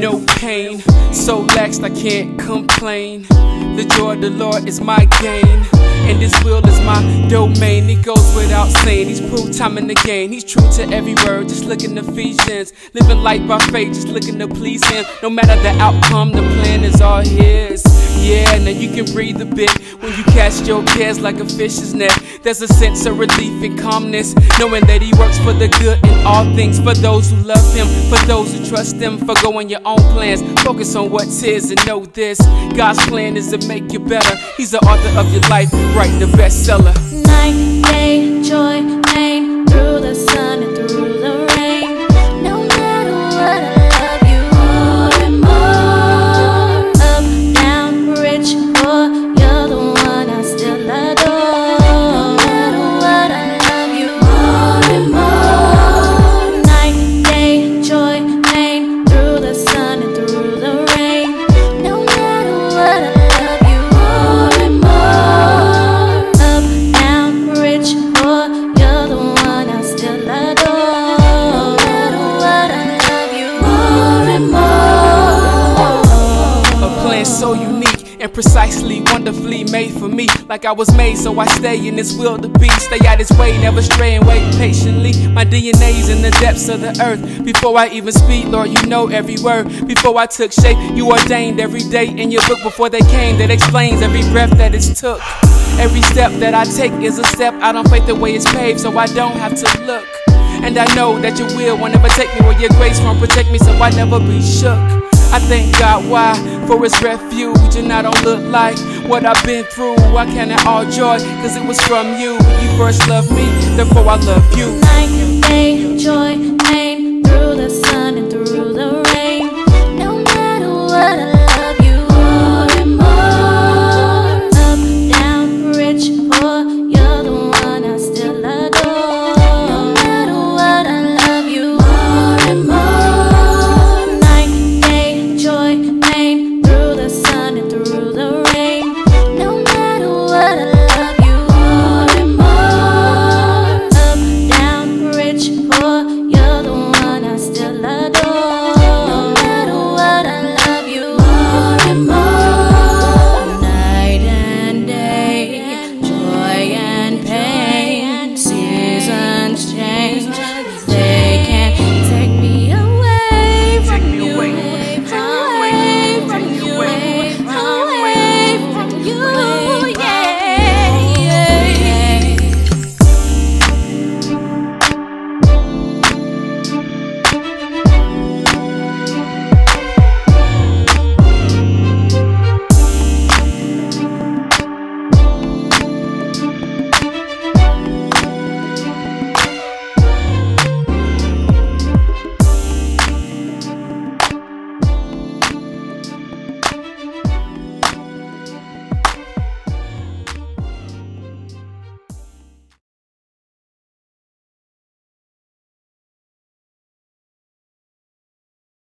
no pain, so laxed I can't complain. The joy of the Lord is my gain, and His will is my domain. It goes without saying, He's proved time and again. He's true to every word, just look in Ephesians. Living life by faith, just looking to please Him. No matter the outcome, the plan is all His. Yeah, now you can breathe a bit when you cast your cares like a fish's net. There's a sense of relief and calmness, knowing that He works for the good in all things. For those who love Him, for those who trust Him, for going your own plans. Focus on what's His and know this: God's plan is to make you better. He's the author of your life, writing the bestseller. Night, day, joy, pain, through the sun and through the rain. No matter what, I love you more and more. Up, down, rich, poor, you're the one I still adore. No matter what, I love you more and more. Night, day, joy, pain, through the sun and through the rain. No matter what, I love you more and more. Up, down, rich, poor, you're the one I still adore. No matter what, I love you more and more. A plan so unique and precisely, wonderfully made for me. Like I was made, so I stay in His will to be. Stay out His way, never stray and wait patiently. My DNA's in the depths of the earth. Before I even speak, Lord, you know every word. Before I took shape, you ordained every day in your book. Before they came, that explains every breath that it's took. Every step that I take is a step out on faith, the way it's paved, so I don't have to look. And I know that your will won't ever take me where your grace won't protect me, so I never be shook. I thank God, why? For His refuge, and I don't look like what I've been through. I count it all joy, cause it was from you. You first loved me, therefore I love you. Night, day, joy,